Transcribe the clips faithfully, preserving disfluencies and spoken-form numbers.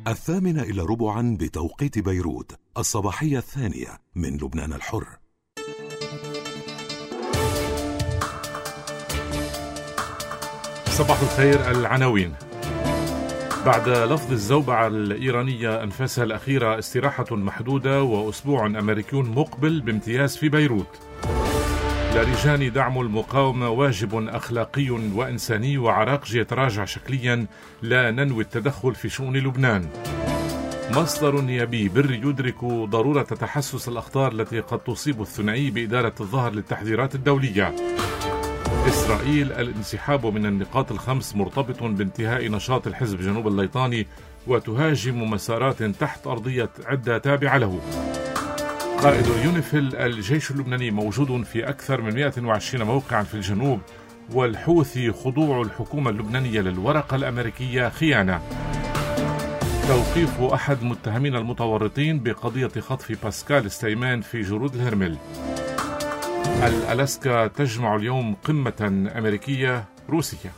الثامنة إلى ربعا بتوقيت بيروت، الصباحية الثانية من لبنان الحر. صباح الخير. العناوين: بعد لفظ الزوبعة الإيرانية أنفاسها الأخيرة استراحة محدودة وأسبوع أمريكي مقبل بامتياز في بيروت. لرجال دعم المقاومة واجب أخلاقي وإنساني، وعراقجي يتراجع شكليا، لا ننوي التدخل في شؤون لبنان. مصدر نيابي بري يدرك ضرورة تحسس الأخطار التي قد تصيب الثنائي بإدارة الظهر للتحذيرات الدولية. إسرائيل: الانسحاب من النقاط الخمس مرتبط بانتهاء نشاط الحزب جنوب الليطاني، وتهاجم مسارات تحت أرضية عدة تابعة له. قائد اليونيفيل: الجيش اللبناني موجود في أكثر من مئة وعشرين موقعا في الجنوب، والحوثي: خضوع الحكومة اللبنانية للورقة الأمريكية خيانة. توقيف أحد متهمين المتورطين بقضية خطف باسكال ستيمان في جرود الهرمل. الألاسكا تجمع اليوم قمة أمريكية روسية.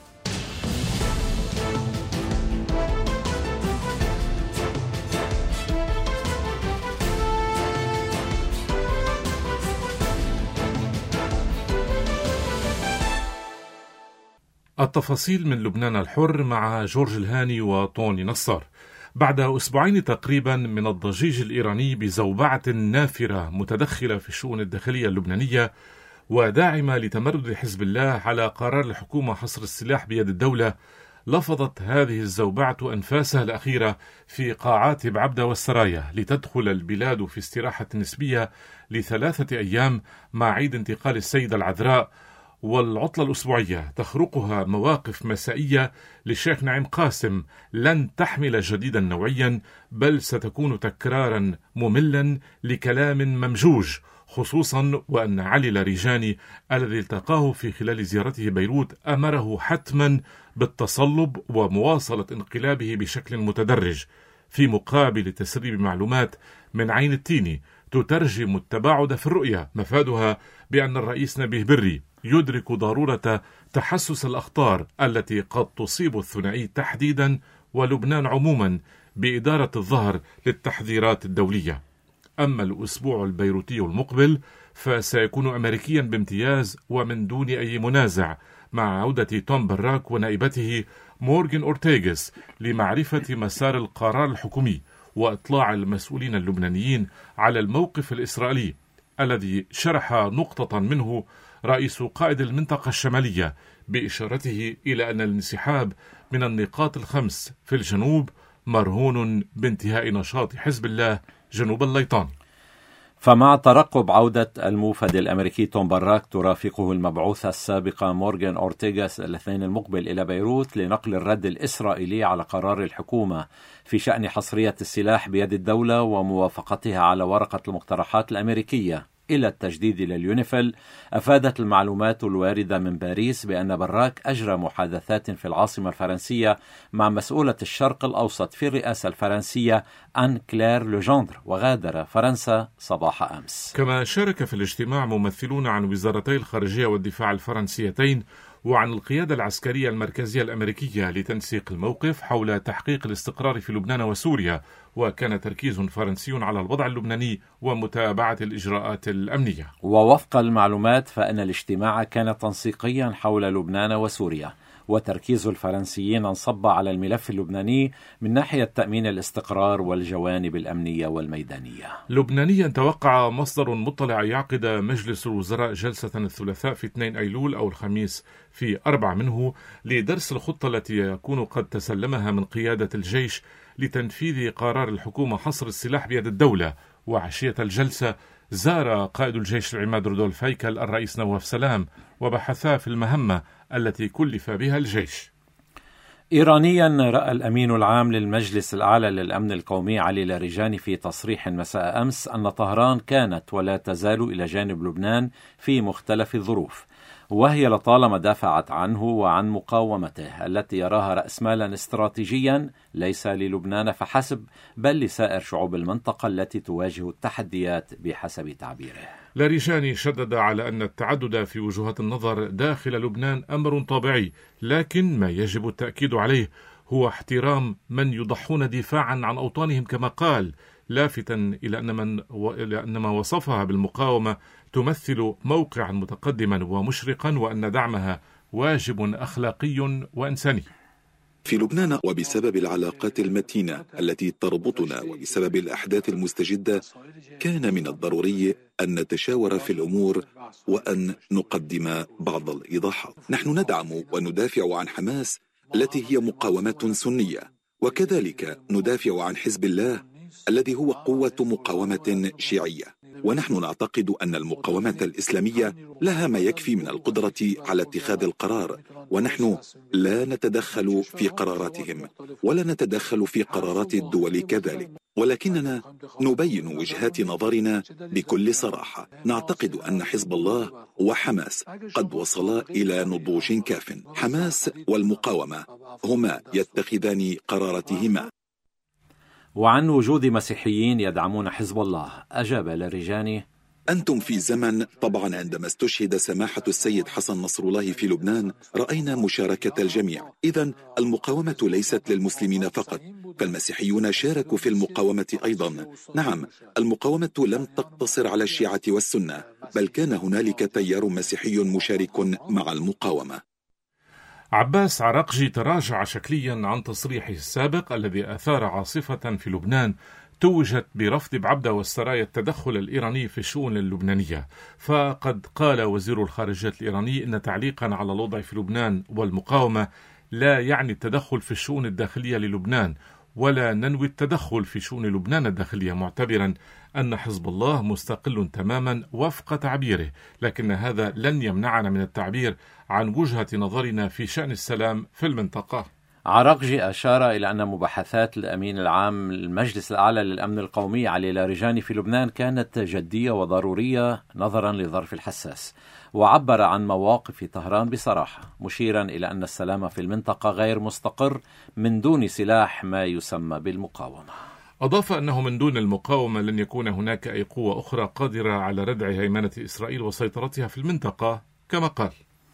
التفاصيل من لبنان الحر مع جورج الهاني وطوني نصار. بعد أسبوعين تقريبا من الضجيج الإيراني بزوبعة نافرة متدخلة في الشؤون الداخلية اللبنانية وداعمة لتمرد حزب الله على قرار الحكومة حصر السلاح بيد الدولة، لفظت هذه الزوبعة أنفاسها الأخيرة في قاعات بعبدة والسرايا لتدخل البلاد في استراحة نسبية لثلاثة أيام مع عيد انتقال السيدة العذراء والعطلة الأسبوعية، تخرقها مواقف مسائية للشيخ نعيم قاسم لن تحمل جديدا نوعيا، بل ستكون تكرارا مملا لكلام ممجوج، خصوصا وأن علي لاريجاني الذي التقاه في خلال زيارته بيروت أمره حتما بالتصلب ومواصلة انقلابه بشكل متدرج، في مقابل تسريب معلومات من عين التيني تترجم التباعد في الرؤية، مفادها بأن الرئيس نبيه بري يدرك ضرورة تحسس الأخطار التي قد تصيب الثنائي تحديدا ولبنان عموما بإدارة الظهر للتحذيرات الدولية. أما الأسبوع البيروتي المقبل فسيكون أمريكيا بامتياز ومن دون أي منازع، مع عودة توم براك ونائبته مورغان أورتيغاس لمعرفة مسار القرار الحكومي وإطلاع المسؤولين اللبنانيين على الموقف الإسرائيلي الذي شرح نقطة منه رئيس قائد المنطقة الشمالية بإشارته إلى أن الانسحاب من النقاط الخمس في الجنوب مرهون بانتهاء نشاط حزب الله جنوب الليطان. فمع ترقب عودة الموفد الأمريكي توم براك، ترافقه المبعوثة السابقة مورغان أورتيغاس الاثنين المقبل إلى بيروت لنقل الرد الإسرائيلي على قرار الحكومة في شأن حصرية السلاح بيد الدولة وموافقتها على ورقة المقترحات الأمريكية إلى التجديد لليونيفيل. أفادت المعلومات الواردة من باريس بأن براك أجرى محادثات في العاصمة الفرنسية مع مسؤولة الشرق الأوسط في الرئاسة الفرنسية أن كلير لوجندر، وغادر فرنسا صباح أمس. كما شارك في الاجتماع ممثلون عن وزارتي الخارجية والدفاع الفرنسيتين وعن القيادة العسكرية المركزية الأمريكية لتنسيق الموقف حول تحقيق الاستقرار في لبنان وسوريا، وكان تركيز فرنسي على الوضع اللبناني ومتابعة الإجراءات الأمنية. ووفق المعلومات فإن الاجتماع كان تنسيقيا حول لبنان وسوريا، وتركيز الفرنسيين انصب على الملف اللبناني من ناحية تأمين الاستقرار والجوانب الأمنية والميدانية. لبنانيا توقع مصدر مطلع يعقد مجلس الوزراء جلسة الثلاثاء في اثنين أيلول أو الخميس في أربع منه لدرس الخطة التي يكون قد تسلمها من قيادة الجيش لتنفيذ قرار الحكومة حصر السلاح بيد الدولة. وعشية الجلسة زار قائد الجيش العماد رودولف هيكل الرئيس نواف سلام وبحثا في المهمة التي كلف بها الجيش. إيرانيا رأى الأمين العام للمجلس الأعلى للأمن القومي علي لاريجاني في تصريح مساء أمس أن طهران كانت ولا تزال إلى جانب لبنان في مختلف الظروف، وهي لطالما دافعت عنه وعن مقاومته التي يراها رأس مالا استراتيجيا ليس للبنان فحسب، بل لسائر شعوب المنطقة التي تواجه التحديات بحسب تعبيره. لاريجاني شدد على أن التعدد في وجهات النظر داخل لبنان أمر طبيعي، لكن ما يجب التأكيد عليه هو احترام من يضحون دفاعا عن أوطانهم كما قال، لافتا إلى أن, من و... إلى أن ما وصفها بالمقاومة تمثل موقعا متقدما ومشرقا، وأن دعمها واجب أخلاقي وإنساني. في لبنان وبسبب العلاقات المتينة التي تربطنا وبسبب الأحداث المستجدة كان من الضروري أن نتشاور في الأمور وأن نقدم بعض الإيضاحات. نحن ندعم وندافع عن حماس التي هي مقاومة سنية، وكذلك ندافع عن حزب الله الذي هو قوة مقاومة شيعية، ونحن نعتقد أن المقاومة الإسلامية لها ما يكفي من القدرة على اتخاذ القرار، ونحن لا نتدخل في قراراتهم ولا نتدخل في قرارات الدول كذلك، ولكننا نبين وجهات نظرنا بكل صراحة. نعتقد أن حزب الله وحماس قد وصلا إلى نضوج كاف. حماس والمقاومة هما يتخذان قراراتهما. وعن وجود مسيحيين يدعمون حزب الله، أجاب لاريجاني: أنتم في زمن طبعا عندما استشهد سماحة السيد حسن نصر الله في لبنان رأينا مشاركة الجميع. إذن المقاومة ليست للمسلمين فقط، فالمسيحيون شاركوا في المقاومة أيضا. نعم، المقاومة لم تقتصر على الشيعة والسنة، بل كان هنالك تيار مسيحي مشارك مع المقاومة. عباس عراقجي تراجع شكليا عن تصريحه السابق الذي أثار عاصفة في لبنان توجت برفض بعبدة والسرايا التدخل الإيراني في الشؤون اللبنانية. فقد قال وزير الخارجية الإيراني إن تعليقا على الوضع في لبنان والمقاومة لا يعني التدخل في الشؤون الداخلية للبنان، ولا ننوي التدخل في شؤون لبنان الداخلية، معتبرا أن حزب الله مستقل تماما وفق تعبيره، لكن هذا لن يمنعنا من التعبير عن وجهة نظرنا في شأن السلام في المنطقة. عراقجي أشار إلى أن مباحثات الأمين العام المجلس الأعلى للأمن القومي علي لاريجاني في لبنان كانت جدية وضرورية نظرا لظرف الحساس، وعبر عن مواقف طهران بصراحة، مشيرا إلى أن السلام في المنطقة غير مستقر من دون سلاح ما يسمى بالمقاومة. أضاف أنه من دون المقاومة لن يكون هناك أي قوة أخرى قادرة على ردع هيمنة إسرائيل وسيطرتها في المنطقة كما قال.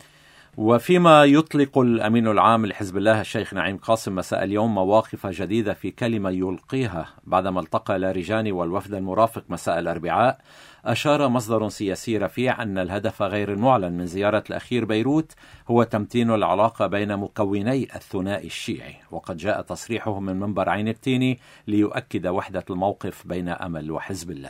وفيما يطلق الأمين العام لحزب الله الشيخ نعيم قاسم مساء اليوم مواقف جديدة في كلمة يلقيها بعدما التقى لاريجاني والوفد المرافق مساء الأربعاء، أشار مصدر سياسي رفيع أن الهدف غير المعلن من زيارة الأخير بيروت هو تمتين العلاقة بين مكوني الثنائي الشيعي، وقد جاء تصريحه من منبر عين التيني ليؤكد وحدة الموقف بين أمل وحزب الله.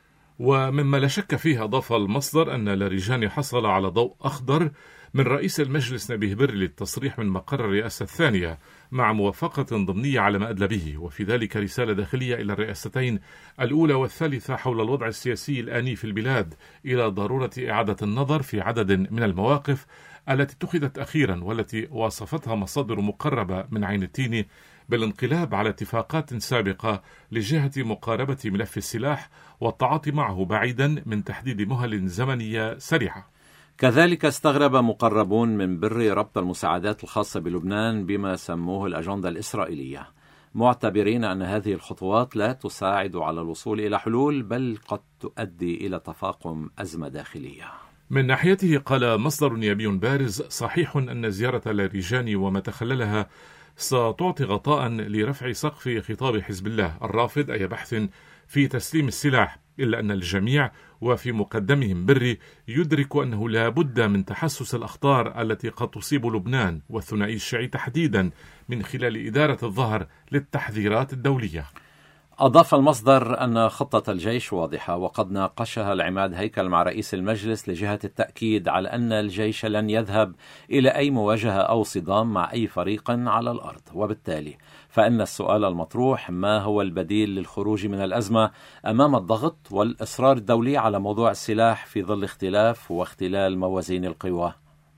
ومما لا شك فيه، أضاف المصدر أن لاريجاني حصل على ضوء أخضر من رئيس المجلس نبيه بري للتصريح من مقر الرئاسة الثانية مع موافقة ضمنية على ما أدلى به، وفي ذلك رسالة داخلية إلى الرئاستين الأولى والثالثة حول الوضع السياسي الآني في البلاد، إلى ضرورة إعادة النظر في عدد من المواقف التي اتخذت أخيرا والتي وصفتها مصادر مقربة من عين التيني بالانقلاب على اتفاقات سابقة لجهة مقاربة ملف السلاح والتعاطي معه بعيدا من تحديد مهل زمنية سريعة. كذلك استغرب مقربون من بري ربط المساعدات الخاصة بلبنان بما سموه الأجندة الإسرائيلية، معتبرين أن هذه الخطوات لا تساعد على الوصول إلى حلول بل قد تؤدي إلى تفاقم أزمة داخلية. من ناحيته قال مصدر نيابي بارز: صحيح أن زيارة لاريجاني وما تخللها ستعطي غطاء لرفع سقف خطاب حزب الله الرافض أي بحث في تسليم السلاح، إلا أن الجميع وفي مقدمهم بري يدرك أنه لا بد من تحسس الأخطار التي قد تصيب لبنان والثنائي الشيعي تحديدا من خلال إدارة الظهر للتحذيرات الدولية. أضاف المصدر أن خطة الجيش واضحة، وقد ناقشها العماد هيكل مع رئيس المجلس لجهة التأكيد على أن الجيش لن يذهب إلى أي مواجهة أو صدام مع أي فريق على الأرض، وبالتالي فإن السؤال المطروح ما هو البديل للخروج من الأزمة أمام الضغط والإصرار الدولي على موضوع السلاح في ظل اختلاف واختلال موازين القوى.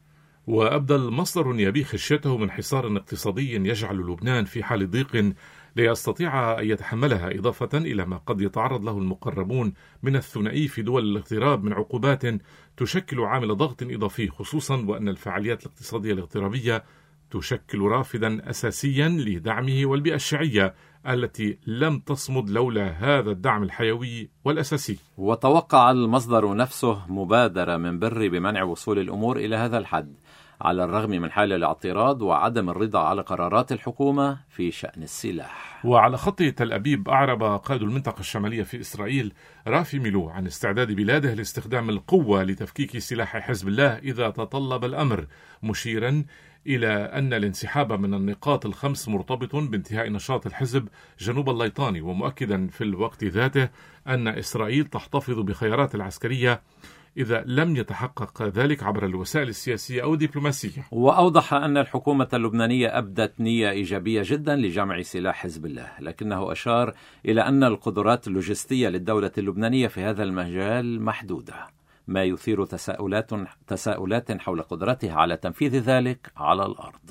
وأبدى المصدر النيابي خشيته من حصار اقتصادي يجعل لبنان في حال ضيق ليستطيع أن يتحملها، إضافة إلى ما قد يتعرض له المقربون من الثنائي في دول الاغتراب من عقوبات تشكل عامل ضغط إضافي، خصوصا وأن الفعاليات الاقتصادية الاغترابية تشكل رافدا أساسيا لدعمه والبيئة الشيعية التي لم تصمد لولا هذا الدعم الحيوي والأساسي. وتوقع المصدر نفسه مبادرة من بري بمنع وصول الأمور إلى هذا الحد، على الرغم من حال الاعتراض وعدم الرضا على قرارات الحكومة في شأن السلاح. وعلى خط تل أبيب أعرب قائد المنطقة الشمالية في إسرائيل رافي ميلو عن استعداد بلاده لاستخدام القوة لتفكيك سلاح حزب الله إذا تطلب الأمر، مشيرا إلى أن الانسحاب من النقاط الخمس مرتبط بانتهاء نشاط الحزب جنوب الليطاني، ومؤكدا في الوقت ذاته أن إسرائيل تحتفظ بخيارات العسكرية إذا لم يتحقق ذلك عبر الوسائل السياسية أو الدبلوماسية. وأوضح أن الحكومة اللبنانية أبدت نية إيجابية جدا لجمع سلاح حزب الله، لكنه أشار إلى أن القدرات اللوجستية للدولة اللبنانية في هذا المجال محدودة، ما يثير تساؤلات تساؤلات حول قدرتها على تنفيذ ذلك على الأرض.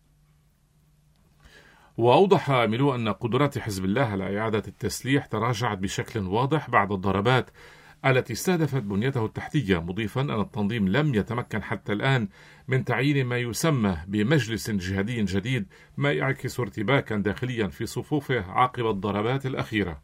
وأوضح ميلو أن قدرات حزب الله على إعادة التسليح تراجعت بشكل واضح بعد الضربات التي استهدفت بنيته التحتية، مضيفا أن التنظيم لم يتمكن حتى الآن من تعيين ما يسمى بمجلس جهادي جديد، ما يعكس ارتباكا داخليا في صفوفه عقب الضربات الأخيرة.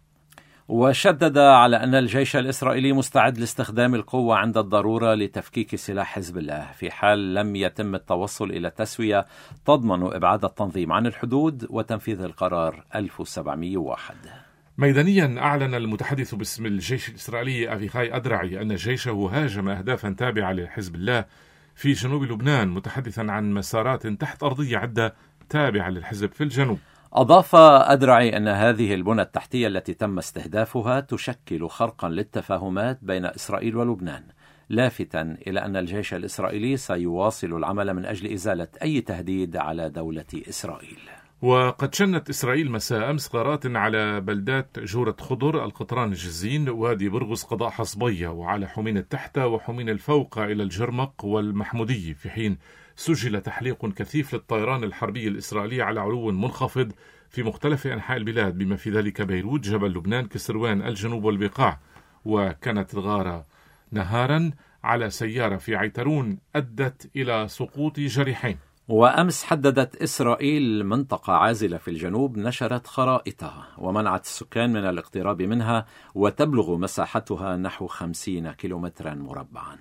وشدد على أن الجيش الإسرائيلي مستعد لاستخدام القوة عند الضرورة لتفكيك سلاح حزب الله في حال لم يتم التوصل إلى تسوية تضمن إبعاد التنظيم عن الحدود وتنفيذ القرار ألف وسبعمئة وواحد. ميدانيا أعلن المتحدث باسم الجيش الإسرائيلي أفيخاي أدرعي أن جيشه هاجم أهدافا تابعة لحزب الله في جنوب لبنان، متحدثا عن مسارات تحت أرضية عدة تابعة للحزب في الجنوب. أضاف أدرعي أن هذه البنى التحتية التي تم استهدافها تشكل خرقا للتفاهمات بين إسرائيل ولبنان، لافتا إلى أن الجيش الإسرائيلي سيواصل العمل من أجل إزالة أي تهديد على دولة إسرائيل. وقد شنت إسرائيل مساء أمس غارات على بلدات جورة خضر، القطران الجزين، وادي برغس، قضاء حصبية، وعلى حمين التحتة وحمين الفوق إلى الجرمق والمحمودية، في حين سجل تحليق كثيف للطيران الحربي الإسرائيلي على علو منخفض في مختلف أنحاء البلاد، بما في ذلك بيروت، جبل لبنان، كسروان، الجنوب والبقاع. وكانت الغارة نهارا على سيارة في عيترون أدت إلى سقوط جريحين. وأمس حددت إسرائيل منطقة عازلة في الجنوب نشرت خرائطها ومنعت السكان من الاقتراب منها، وتبلغ مساحتها نحو خمسين كيلومترا مربعا.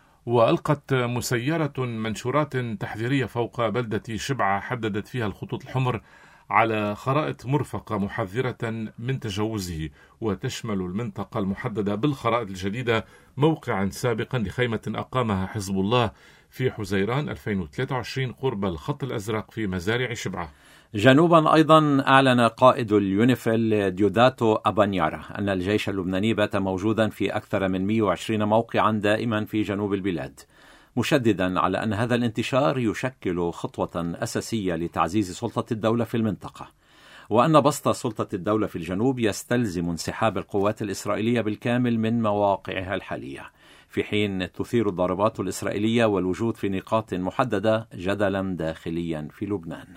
وألقت مسيرة منشورات تحذيرية فوق بلدة شبعة حددت فيها الخطوط الحمر على خرائط مرفقة محذرة من تجاوزه، وتشمل المنطقة المحددة بالخرائط الجديدة موقعا سابقا لخيمة أقامها حزب الله في حزيران ألفين وثلاثة وعشرين قرب الخط الأزرق في مزارع شبعة. جنوبا أيضا أعلن قائد اليونيفيل ديوداتو أبانيارا أن الجيش اللبناني بات موجودا في أكثر من مئة وعشرين موقعا دائما في جنوب البلاد، مشددا على أن هذا الانتشار يشكل خطوة أساسية لتعزيز سلطة الدولة في المنطقة، وأن بسط سلطة الدولة في الجنوب يستلزم انسحاب القوات الإسرائيلية بالكامل من مواقعها الحالية، في حين تثير الضربات الإسرائيلية والوجود في نقاط محددة جدلا داخليا في لبنان.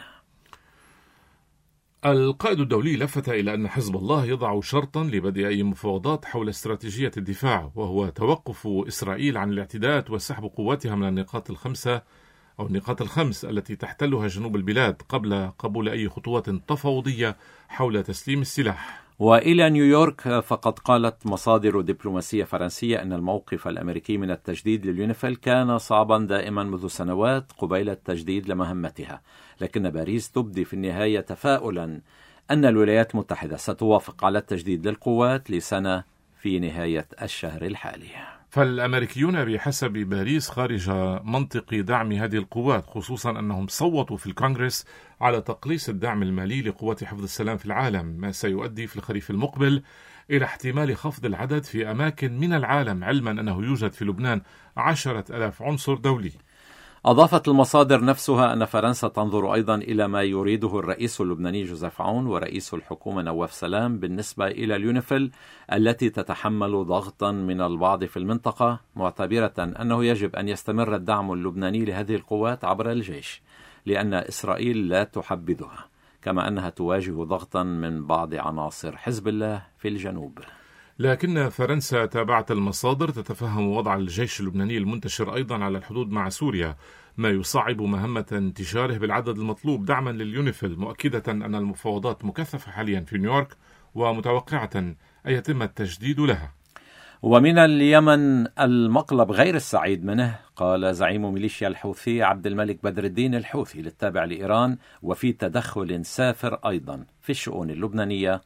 القائد الدولي لفت إلى أن حزب الله يضع شرطا لبدء أي مفاوضات حول استراتيجية الدفاع، وهو توقف إسرائيل عن الاعتداءات وسحب قواتها من النقاط الخمسة أو النقاط الخمس التي تحتلها جنوب البلاد قبل قبول أي خطوات تفاوضية حول تسليم السلاح. وإلى نيويورك، فقد قالت مصادر دبلوماسية فرنسية أن الموقف الأمريكي من التجديد لليونيفيل كان صعبا دائما منذ سنوات قبيل التجديد لمهمتها، لكن باريس تبدي في النهاية تفاؤلا أن الولايات المتحدة ستوافق على التجديد للقوات لسنة في نهاية الشهر الحالي. فالأمريكيون بحسب باريس خارج منطق دعم هذه القوات، خصوصا أنهم صوتوا في الكونغرس على تقليص الدعم المالي لقوات حفظ السلام في العالم، ما سيؤدي في الخريف المقبل إلى احتمال خفض العدد في أماكن من العالم، علما أنه يوجد في لبنان عشرة ألاف عنصر دولي. أضافت المصادر نفسها أن فرنسا تنظر أيضا إلى ما يريده الرئيس اللبناني جوزيف عون ورئيس الحكومة نواف سلام بالنسبة إلى اليونيفيل التي تتحمل ضغطا من البعض في المنطقة، معتبرة أنه يجب أن يستمر الدعم اللبناني لهذه القوات عبر الجيش لأن إسرائيل لا تحبذها، كما أنها تواجه ضغطا من بعض عناصر حزب الله في الجنوب. لكن فرنسا تابعت المصادر تتفهم وضع الجيش اللبناني المنتشر أيضا على الحدود مع سوريا، ما يصعب مهمة انتشاره بالعدد المطلوب دعما لليونيفيل، مؤكدة أن المفاوضات مكثفة حاليا في نيويورك ومتوقعة أن يتم التجديد لها. ومن اليمن المقلب غير السعيد منه، قال زعيم ميليشيا الحوثي عبد الملك بدر الدين الحوثي للتابع لإيران وفي تدخل سافر أيضا في الشؤون اللبنانية: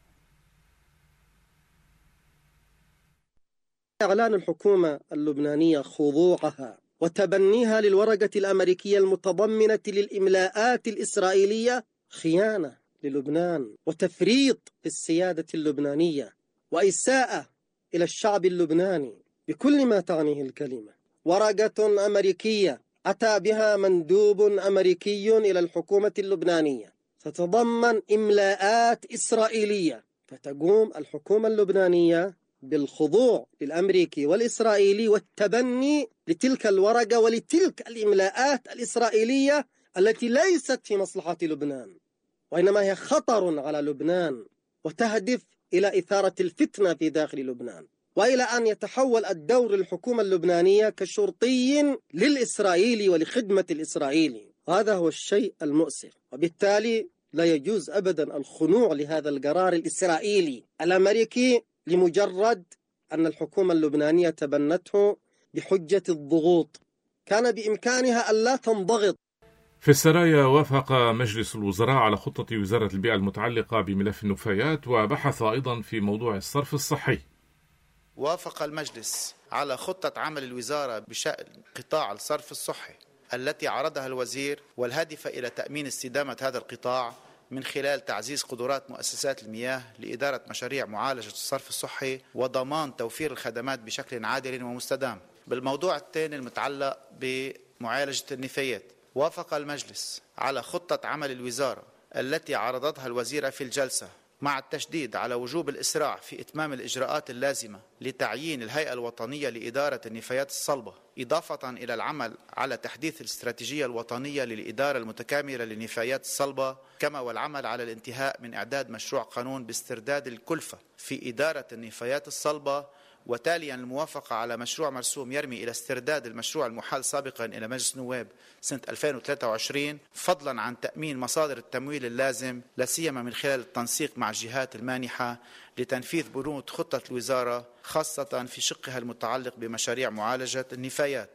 إعلان الحكومة اللبنانية خضوعها وتبنيها للورقة الأمريكية المتضمنة للإملاءات الإسرائيلية خيانة للبنان وتفريط في السيادة اللبنانية وإساءة إلى الشعب اللبناني بكل ما تعنيه الكلمة. ورقة أمريكية أتى بها مندوب أمريكي إلى الحكومة اللبنانية تتضمن إملاءات إسرائيلية، فتقوم الحكومة اللبنانية بالخضوع للأمريكي والإسرائيلي والتبني لتلك الورقة ولتلك الإملاءات الإسرائيلية التي ليست في مصلحة لبنان، وإنما هي خطر على لبنان وتهدف إلى إثارة الفتنة في داخل لبنان، وإلى أن يتحول الدور الحكومة اللبنانية كشرطي للإسرائيلي ولخدمة الإسرائيلي. هذا هو الشيء المؤسف، وبالتالي لا يجوز أبدا الخنوع لهذا القرار الإسرائيلي الأمريكي لمجرد أن الحكومة اللبنانية تبنته بحجة الضغوط. كان بإمكانها أن لا تنضغط. في السرايا، وافق مجلس الوزراء على خطة وزارة البيئة المتعلقة بملف النفايات، وبحث أيضا في موضوع الصرف الصحي. وافق المجلس على خطة عمل الوزارة بشأن قطاع الصرف الصحي التي عرضها الوزير، والهدف إلى تأمين استدامة هذا القطاع من خلال تعزيز قدرات مؤسسات المياه لإدارة مشاريع معالجة الصرف الصحي وضمان توفير الخدمات بشكل عادل ومستدام. بالموضوع الثاني المتعلق بمعالجة النفايات، وافق المجلس على خطة عمل الوزارة التي عرضتها الوزيرة في الجلسة، مع التشديد على وجوب الإسراع في إتمام الإجراءات اللازمة لتعيين الهيئة الوطنية لإدارة النفايات الصلبة، إضافة إلى العمل على تحديث الاستراتيجية الوطنية للإدارة المتكاملة للنفايات الصلبة، كما والعمل على الانتهاء من إعداد مشروع قانون باسترداد الكلفة في إدارة النفايات الصلبة، وتاليا الموافقة على مشروع مرسوم يرمي إلى استرداد المشروع المحال سابقا إلى مجلس النواب سنة ألفين وثلاثة وعشرين، فضلا عن تأمين مصادر التمويل اللازم، لا سيما من خلال التنسيق مع الجهات المانحة لتنفيذ بنود خطة الوزارة، خاصة في شقها المتعلق بمشاريع معالجة النفايات.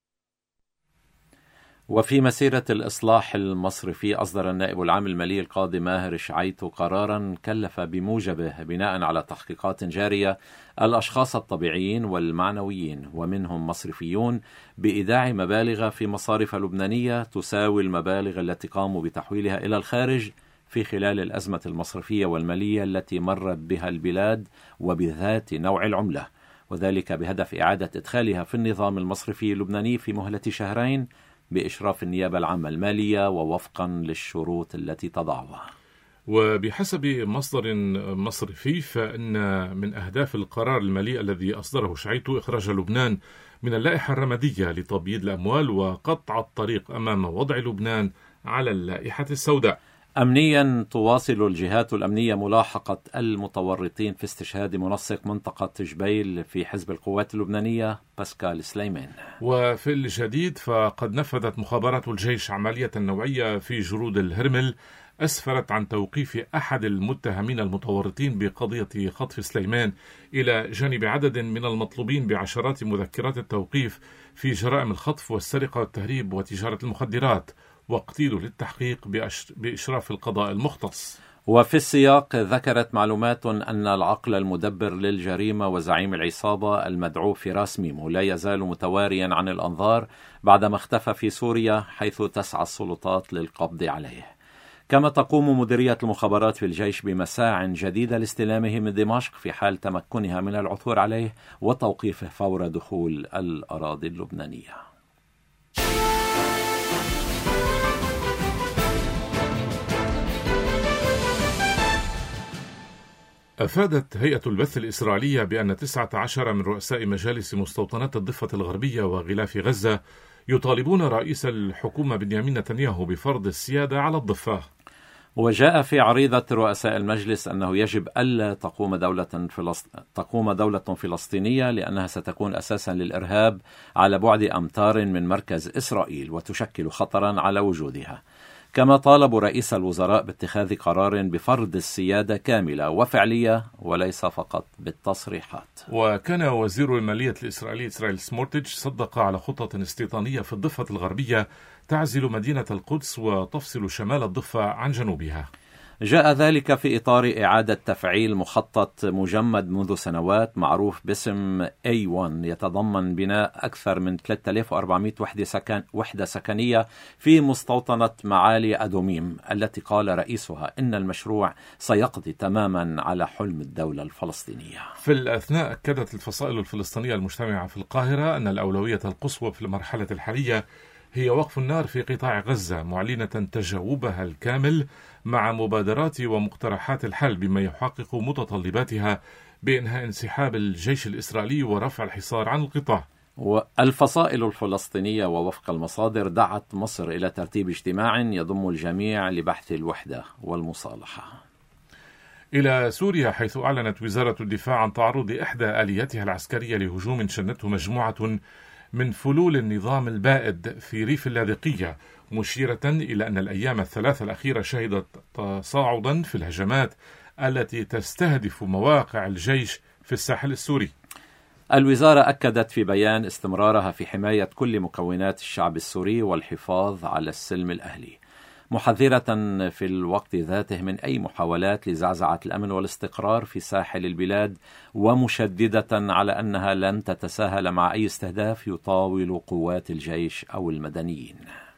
وفي مسيرة الإصلاح المصرفي، أصدر النائب العام المالي القاضي ماهر شعيتو قراراً كلف بموجبه بناء على تحقيقات جارية الأشخاص الطبيعيين والمعنويين ومنهم مصرفيون بإيداع مبالغ في مصارف لبنانية تساوي المبالغ التي قاموا بتحويلها إلى الخارج في خلال الأزمة المصرفية والمالية التي مرت بها البلاد وبذات نوع العملة، وذلك بهدف إعادة إدخالها في النظام المصرفي اللبناني في مهلة شهرين بإشراف النيابة العامة المالية ووفقا للشروط التي تضعها. وبحسب مصدر مصرفي، فإن من أهداف القرار المالي الذي أصدره شعيتو إخراج لبنان من اللائحة الرمادية لتبييض الأموال وقطع الطريق أمام وضع لبنان على اللائحة السوداء. أمنيا، تواصل الجهات الأمنية ملاحقة المتورطين في استشهاد منسق منطقة جبيل في حزب القوات اللبنانية باسكال سليمان. وفي الجديد، فقد نفذت مخابرات الجيش عملية نوعية في جرود الهرمل أسفرت عن توقيف أحد المتهمين المتورطين بقضية خطف سليمان إلى جانب عدد من المطلوبين بعشرات مذكرات التوقيف في جرائم الخطف والسرقة والتهريب وتجارة المخدرات، واقتيلوا للتحقيق بإشراف القضاء المختص. وفي السياق، ذكرت معلومات أن العقل المدبر للجريمة وزعيم العصابة المدعو فراس ميمو لا يزال متواريا عن الأنظار بعدما اختفى في سوريا، حيث تسعى السلطات للقبض عليه. كما تقوم مديرية المخابرات في الجيش بمساع جديدة لاستلامه من دمشق في حال تمكنها من العثور عليه وتوقيفه فور دخول الأراضي اللبنانية. أفادت هيئة البث الإسرائيلية بأن تسعة عشر من رؤساء مجالس مستوطنات الضفة الغربية وغلاف غزة يطالبون رئيس الحكومة بنيامين نتنياهو بفرض السيادة على الضفة. وجاء في عريضة رؤساء المجلس أنه يجب ألا تقوم دولة فلسط... تقوم دولة فلسطينية، لأنها ستكون أساسا للإرهاب على بعد أمتار من مركز إسرائيل وتشكل خطرا على وجودها. كما طالبوا رئيس الوزراء باتخاذ قرار بفرض السيادة كاملة وفعلية وليس فقط بالتصريحات. وكان وزير المالية الإسرائيلي إسرائيل سموتريتش صدق على خطة استيطانية في الضفة الغربية تعزل مدينة القدس وتفصل شمال الضفة عن جنوبها. جاء ذلك في إطار إعادة تفعيل مخطط مجمد منذ سنوات معروف باسم إيه واحد يتضمن بناء أكثر من ثلاثة آلاف وأربعمائة وحدة, سكن وحدة سكنية في مستوطنة معالي أدوميم التي قال رئيسها إن المشروع سيقضي تماما على حلم الدولة الفلسطينية. في الأثناء أكدت الفصائل الفلسطينية المجتمعة في القاهرة أن الأولوية القصوى في المرحلة الحالية هي وقف النار في قطاع غزة، معلنة تجاوبها الكامل مع مبادرات ومقترحات الحل بما يحقق متطلباتها بإنهاء انسحاب الجيش الإسرائيلي ورفع الحصار عن القطاع. والفصائل الفلسطينية ووفق المصادر دعت مصر إلى ترتيب اجتماع يضم الجميع لبحث الوحدة والمصالحة. إلى سوريا، حيث أعلنت وزارة الدفاع عن تعرض إحدى آلياتها العسكرية لهجوم شنته مجموعة من فلول النظام البائد في ريف اللاذقية، مشيرة إلى أن الأيام الثلاثة الأخيرة شهدت تصاعدا في الهجمات التي تستهدف مواقع الجيش في الساحل السوري. الوزارة أكدت في بيان استمرارها في حماية كل مكونات الشعب السوري والحفاظ على السلم الأهلي، محذرة في الوقت ذاته من أي محاولات لزعزعة الأمن والاستقرار في ساحل البلاد، ومشددة على أنها لن تتساهل مع أي استهداف يطاول قوات الجيش أو المدنيين.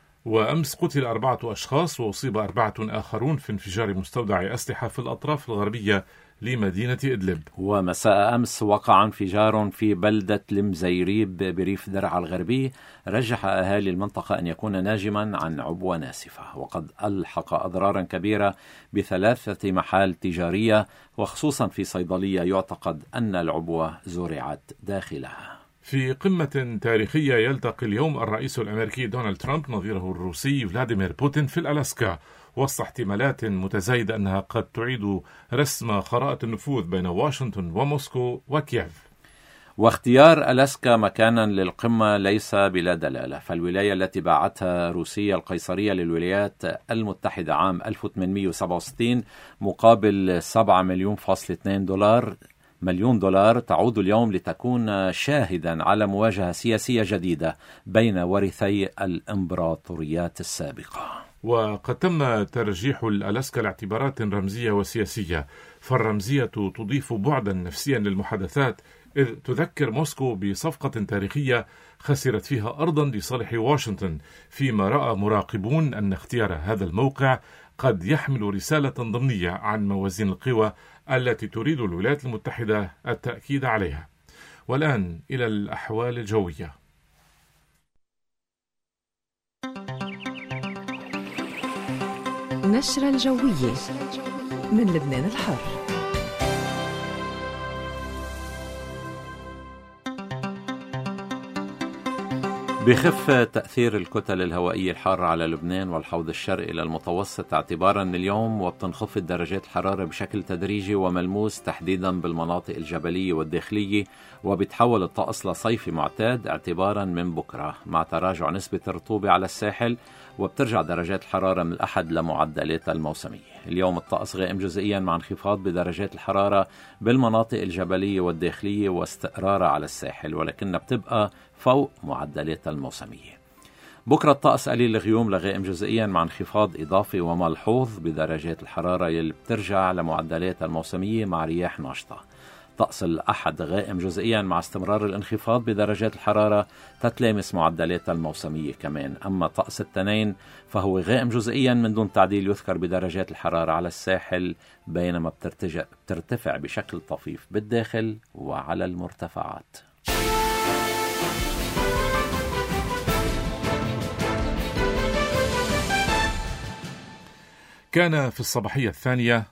وأمس قتل أربعة أشخاص وأصيب أربعة آخرون في انفجار مستودع أسلحة في الأطراف الغربية لمدينة إدلب. ومساء أمس وقع انفجار في بلدة المزيريب بريف درعا الغربي، رجح أهالي المنطقة أن يكون ناجما عن عبوة ناسفة، وقد ألحق أضرارا كبيرة بثلاثة محال تجارية وخصوصا في صيدلية يعتقد أن العبوة زرعت داخلها. في قمة تاريخية يلتقي اليوم الرئيس الأمريكي دونالد ترامب نظيره الروسي فلاديمير بوتين في الألاسكا، وسط احتمالات متزايدة أنها قد تعيد رسم خرائط النفوذ بين واشنطن وموسكو وكييف. واختيار ألاسكا مكانا للقمة ليس بلا دلالة، فالولاية التي باعتها روسيا القيصرية للولايات المتحدة عام ألف وثمانمائة وسبعة وستين مقابل سبعة مليون فاصل اثنين دولار مليون دولار تعود اليوم لتكون شاهدا على مواجهة سياسية جديدة بين ورثي الإمبراطوريات السابقة. وقد تم ترجيح الألاسكا لاعتبارات رمزية وسياسية، فالرمزية تضيف بعدا نفسيا للمحادثات، إذ تذكر موسكو بصفقة تاريخية خسرت فيها أرضا لصالح واشنطن، فيما رأى مراقبون أن اختيار هذا الموقع قد يحمل رسالة ضمنية عن موازين القوى التي تريد الولايات المتحدة التأكيد عليها. والآن إلى الأحوال الجوية. نشرة الجوية من لبنان الحر. بخف تأثير الكتل الهوائية الحارة على لبنان والحوض الشرقي إلى المتوسط اعتبارا من اليوم، وبتنخفض درجات الحرارة بشكل تدريجي وملموس تحديدا بالمناطق الجبلية والداخلية، وبتحول الطقس لصيفي معتاد اعتبارا من بكرة مع تراجع نسبة الرطوبة على الساحل، وبترجع درجات الحرارة من الأحد لمعدلاتها الموسمية. اليوم الطقس غائم جزئيا مع انخفاض بدرجات الحرارة بالمناطق الجبلية والداخلية واستقرارها على الساحل، ولكنها بتبقى فوق معدلاتها الموسمية. بكرة الطقس قليل الغيوم لغائم جزئيا مع انخفاض إضافي وملحوظ بدرجات الحرارة يلي بترجع لمعدلاتها الموسمية مع رياح ناشطة. طقس الأحد غائم جزئيا مع استمرار الانخفاض بدرجات الحرارة تتلامس معدلاتها الموسمية كمان. أما طقس التنين فهو غائم جزئيا من دون تعديل، يذكر بدرجات الحرارة على الساحل بينما بترتجع بترتفع بشكل طفيف بالداخل وعلى المرتفعات. كان في الصباحية الثانية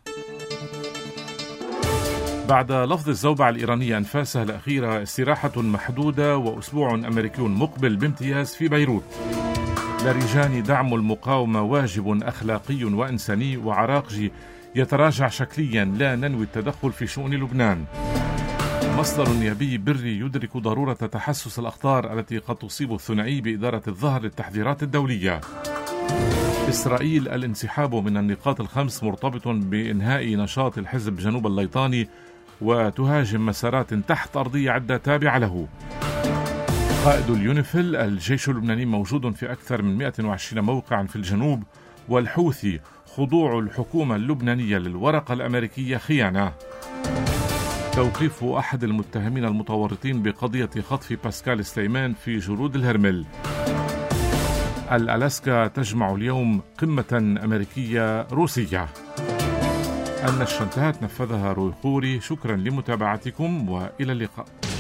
بعد لفظ الزوبعة الإيرانية أنفاسها الأخيرة استراحة محدودة وأسبوع أمريكي مقبل بامتياز في بيروت. لرجال دعم المقاومة واجب أخلاقي وإنساني، وعراقجي يتراجع شكليا، لا ننوي التدخل في شؤون لبنان. مصدر نيابي بري يدرك ضرورة تحسس الأخطار التي قد تصيب الثنائي بإدارة الظهر للتحذيرات الدولية. إسرائيل الانسحاب من النقاط الخمس مرتبط بإنهاء نشاط الحزب جنوب الليطاني وتهاجم مسارات تحت أرضية عدة تابعة له. قائد اليونيفيل: الجيش اللبناني موجود في أكثر من مئة وعشرين موقعا في الجنوب، والحوثي: خضوع الحكومة اللبنانية للورقة الأمريكية خيانة. توقيف أحد المتهمين المتورطين بقضية خطف باسكال سليمان في جرود الهرمل. الألاسكا تجمع اليوم قمة أمريكية روسية. النشرة انتهت، نفذها روي خوري. شكرا لمتابعتكم وإلى اللقاء.